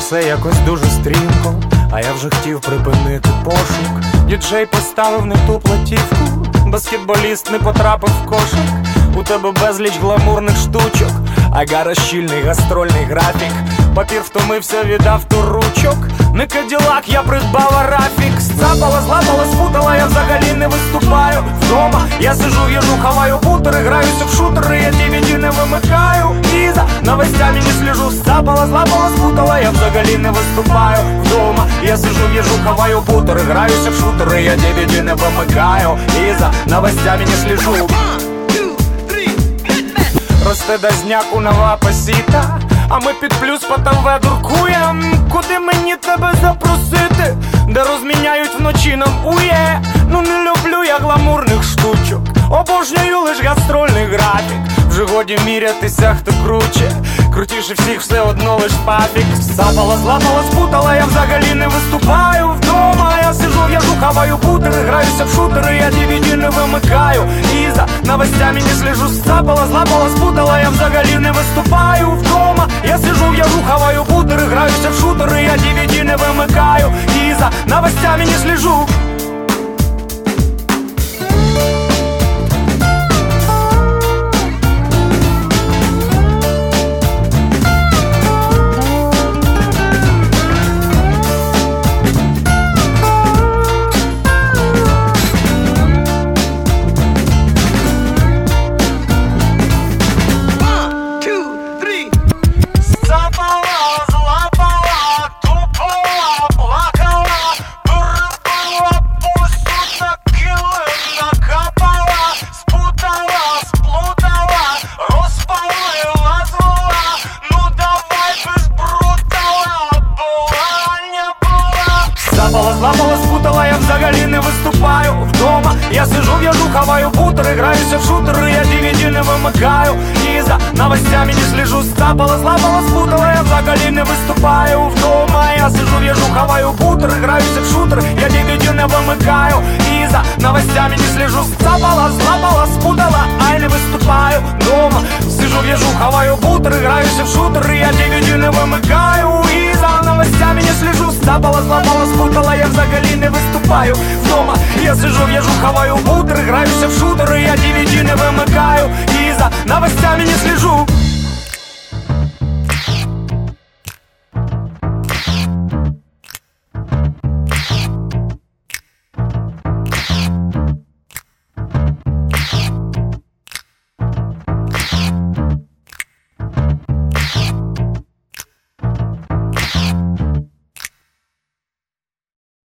все якось дуже стрімко, а я вже хотів припинити пошук. Діджей поставив не ту платівку, баскетболіст не потрапив в кошик. У тебе безліч гламурних штучок, ага, щільний гастрольний графік. Папір втомився від авторучок. Не Каділак, я придбала Рафік. Сцапала, злапала, спутала, я взагалі не виступаю. Вдома я сижу, їжу, хаваю бутери, граюся в шутери, я DVD не вимикаю. І за новостями не слежу. Сцапала, злапала, спутала, я взагалі не виступаю. Вдома я сижу, їжу, хаваю бутери, граюся в шутери, я DVD не вимикаю. І за новостями не слежу. Росте дазняку нова пасіта, а ми під плюс по ТВ дуркуєм. Куди мені тебе запросити, де розміняють вночі нам ує. Ну не люблю я гламурних штучок, обожнюю лиш гастрольний графік. Вже годі мірятися, хто круче, крутіше всіх все одно лиш пафік. Сапала, злапала, спутала, я взагалі не виступаю. Вдома я сижу, в'яжу, хаваю бутери, граюся в шутери, я DVD не вимикаю. І за новостями не слежу. Сапала, злапала, спутала, я взагалі не виступаю. Вдома я сижу, в'яжу, хаваю бутери, граюся в шутери, я DVD не вимикаю. І за новостями не слежу. Злапала, спутала, я взагалі не виступаю. Вдома я сижу, в'яжу, хаваю бутери, граюся в шутери, я DVD не вимикаю. І за новостями не слежу. Сцапала, злапала, спутала, я взагалі не виступаю. Вдома я сижу, в'яжу, хаваю бутери, граюся в шутери, я DVD не вимикаю. І за новостями не слежу. Сцапала, злапала, спутала, ай не виступаю. Вдома сижу, в'яжу, хаваю бутери, граюся в шутери, я DVD не вимикаю. І за новостями не слежу. Сцапала, злапала, спутала, я взагалі не виступаю. Вдома я сижу, в'яжу, хаваю бутери, граюся в шутери, я DVD не вимикаю.